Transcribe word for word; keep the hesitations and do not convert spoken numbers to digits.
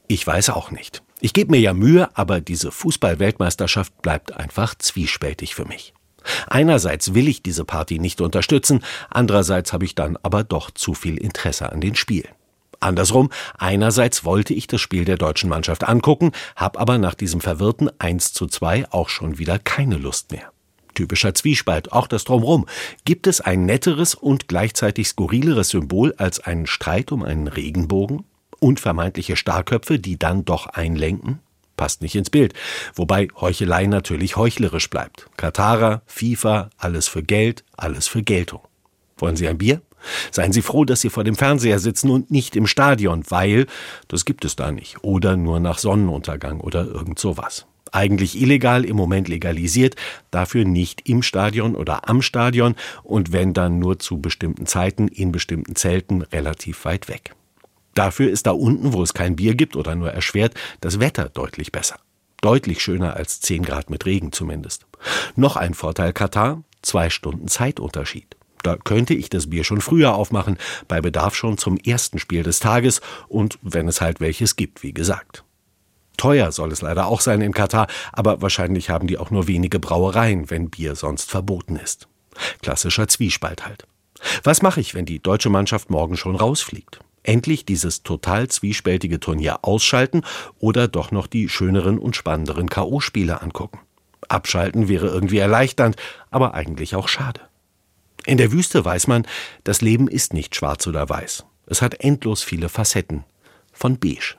Ich weiß auch nicht. Ich gebe mir ja Mühe, aber diese Fußball-Weltmeisterschaft bleibt einfach zwiespältig für mich. Einerseits will ich diese Party nicht unterstützen, andererseits habe ich dann aber doch zu viel Interesse an den Spielen. Andersrum, einerseits wollte ich das Spiel der deutschen Mannschaft angucken, habe aber nach diesem verwirrten eins zu zwei auch schon wieder keine Lust mehr. Typischer Zwiespalt, auch das Drumherum. Gibt es ein netteres und gleichzeitig skurrileres Symbol als einen Streit um einen Regenbogen? Und vermeintliche Starrköpfe, die dann doch einlenken? Passt nicht ins Bild. Wobei Heuchelei natürlich heuchlerisch bleibt. Katarer, FIFA, alles für Geld, alles für Geltung. Wollen Sie ein Bier? Seien Sie froh, dass Sie vor dem Fernseher sitzen und nicht im Stadion, weil das gibt es da nicht. Oder nur nach Sonnenuntergang oder irgend sowas. Eigentlich illegal, im Moment legalisiert, dafür nicht im Stadion oder am Stadion und wenn dann nur zu bestimmten Zeiten in bestimmten Zelten relativ weit weg. Dafür ist da unten, wo es kein Bier gibt oder nur erschwert, das Wetter deutlich besser. Deutlich schöner als zehn Grad mit Regen zumindest. Noch ein Vorteil Katar, zwei Stunden Zeitunterschied. Da könnte ich das Bier schon früher aufmachen, bei Bedarf schon zum ersten Spiel des Tages und wenn es halt welches gibt, wie gesagt. Teuer soll es leider auch sein in Katar, aber wahrscheinlich haben die auch nur wenige Brauereien, wenn Bier sonst verboten ist. Klassischer Zwiespalt halt. Was mache ich, wenn die deutsche Mannschaft morgen schon rausfliegt? Endlich dieses total zwiespältige Turnier ausschalten oder doch noch die schöneren und spannenderen K O-Spiele angucken? Abschalten wäre irgendwie erleichternd, aber eigentlich auch schade. In der Wüste weiß man, das Leben ist nicht schwarz oder weiß. Es hat endlos viele Facetten. Von beige.